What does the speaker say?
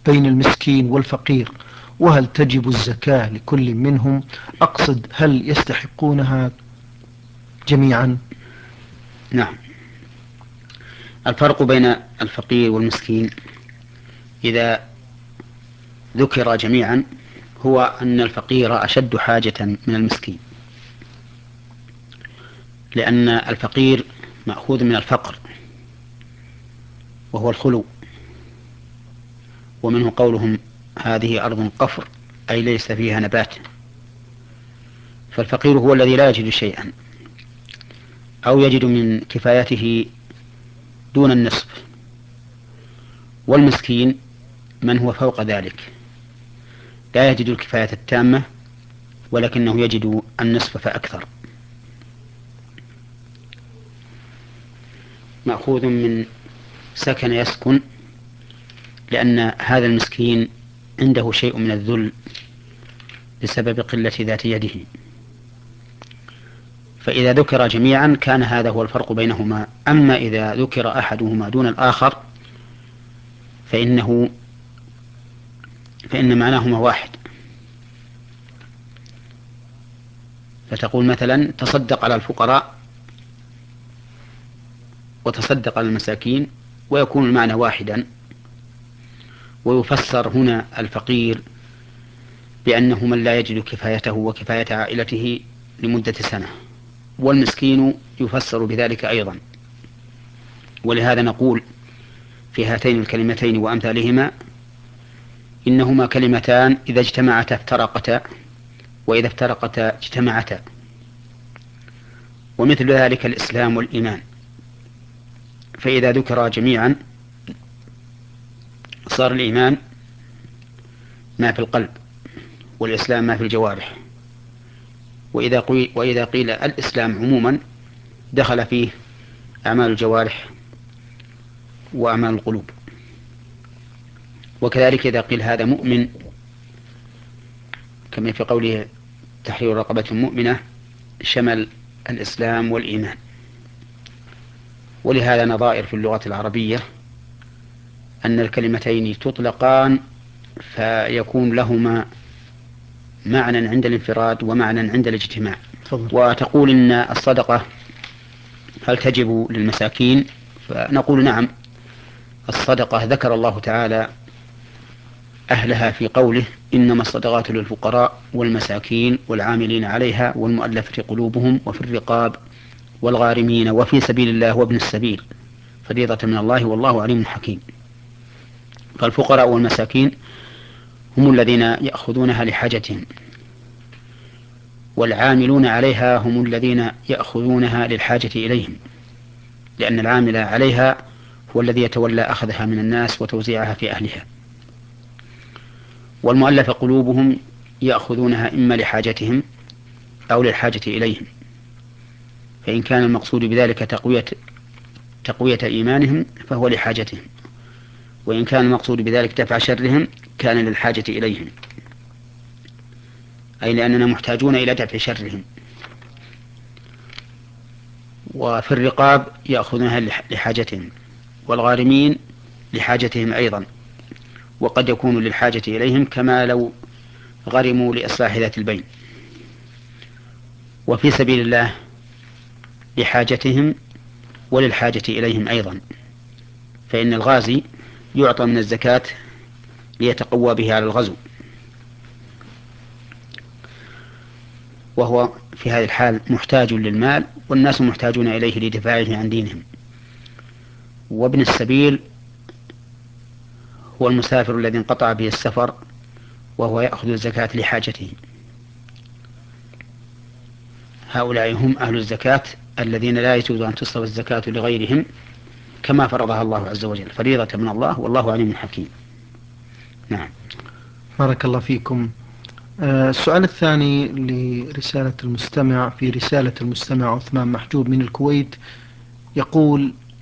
بين المسكين والفقير، وهل تجب الزكاة لكل منهم؟ أقصد هل يستحقونها جميعا؟ نعم. الفرق بين الفقير والمسكين إذا ذكر جميعا هو أن الفقير أشد حاجة من المسكين، لأن الفقير مأخوذ من الفقر وهو الخلو، ومنه قولهم هذه أرض قفر أي ليس فيها نبات. فالفقير هو الذي لا يجد شيئا أو يجد من كفايته دون النصف، والمسكين من هو فوق ذلك لا يجد الكفاية التامة ولكنه يجد النصف فأكثر. مأخوذ من سكن يسكن، لأن هذا المسكين عنده شيء من الذل بسبب قلة ذات يده. فإذا ذكر جميعا كان هذا هو الفرق بينهما. أما إذا ذكر أحدهما دون الآخر فإن معناهما واحد. فتقول مثلا تصدق على الفقراء وتصدق على المساكين، ويكون المعنى واحدا. ويفسر هنا الفقير بأنه من لا يجد كفايته وكفاية عائلته لمدة سنة، والمسكين يفسر بذلك أيضا. ولهذا نقول في هاتين الكلمتين وأمثالهما إنهما كلمتان إذا اجتمعتا افترقتا، وإذا افترقتا اجتمعتا. ومثل ذلك الإسلام والإيمان، فإذا ذكر جميعا صار الإيمان ما في القلب والإسلام ما في الجوارح. وإذا قيل الإسلام عموما دخل فيه أعمال الجوارح وأعمال القلوب. وكذلك إذا قيل هذا مؤمن كما في قوله تحرير رقبة مؤمنة شمل الإسلام والإيمان. ولهذا نظائر في اللغة العربية أن الكلمتين تطلقان فيكون لهما معنى عند الانفراد ومعنى عند الاجتماع. وتقول إن الصدقة هل تجب للمساكين؟ فنقول نعم، الصدقة ذكر الله تعالى أهلها في قوله إنما الصدقات للفقراء والمساكين والعاملين عليها والمؤلفة قلوبهم وفي الرقاب والغارمين وفي سبيل الله وابن السبيل فريضة من الله والله عليم حكيم. فالفقراء والمساكين هم الذين يأخذونها لحاجتهم، والعاملون عليها هم الذين يأخذونها للحاجة إليهم، لأن العامل عليها هو الذي يتولى أخذها من الناس وتوزيعها في أهلها. والمؤلف قلوبهم يأخذونها إما لحاجتهم أو للحاجة إليهم، فإن كان المقصود بذلك تقوية إيمانهم فهو لحاجتهم، وإن كان المقصود بذلك دفع شرهم كان للحاجة إليهم، أي لأننا محتاجون إلى دفع شرهم. وفي الرقاب يأخذونها لحاجتهم، والغارمين لحاجتهم أيضا، وقد يكون للحاجة إليهم كما لو غرموا لإصلاح ذات البين. وفي سبيل الله لحاجتهم وللحاجة إليهم أيضا، فإن الغازي يعطى من الزكاة ليتقوى به على الغزو، وهو في هذه الحال محتاج للمال والناس محتاجون إليه لدفاعه عن دينهم. وابن السبيل هو المسافر الذي انقطع به السفر وهو يأخذ الزكاة لحاجته. هؤلاء هم أهل الزكاة الذين لا يجوز أن تصرف الزكاة لغيرهم كما فرضها الله عز وجل فريضة من الله والله عليم حكيم. نعم. بارك الله فيكم. السؤال الثاني لرسالة المستمع، في رسالة المستمع عثمان محجوب من الكويت، يقول